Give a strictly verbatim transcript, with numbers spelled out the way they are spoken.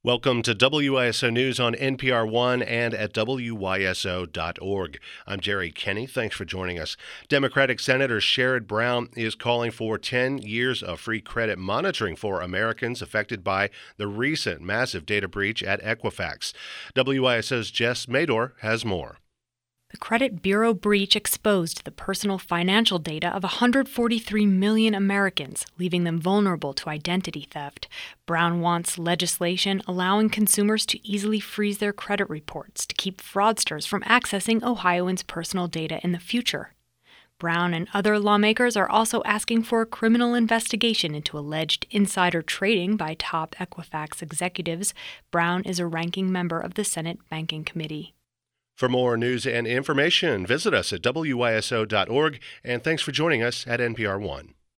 Welcome to W Y S O News on N P R One and at W Y S O dot org. I'm Jerry Kenny. Thanks for joining us. Democratic Senator Sherrod Brown is calling for ten years of free credit monitoring for Americans affected by the recent massive data breach at Equifax. W Y S O's Jess Mador has more. The credit bureau breach exposed the personal financial data of one hundred forty-three million Americans, leaving them vulnerable to identity theft. Brown wants legislation allowing consumers to easily freeze their credit reports to keep fraudsters from accessing Ohioans' personal data in the future. Brown and other lawmakers are also asking for a criminal investigation into alleged insider trading by top Equifax executives. Brown is a ranking member of the Senate Banking Committee. For more news and information, visit us at W Y S O dot org, and thanks for joining us at N P R One.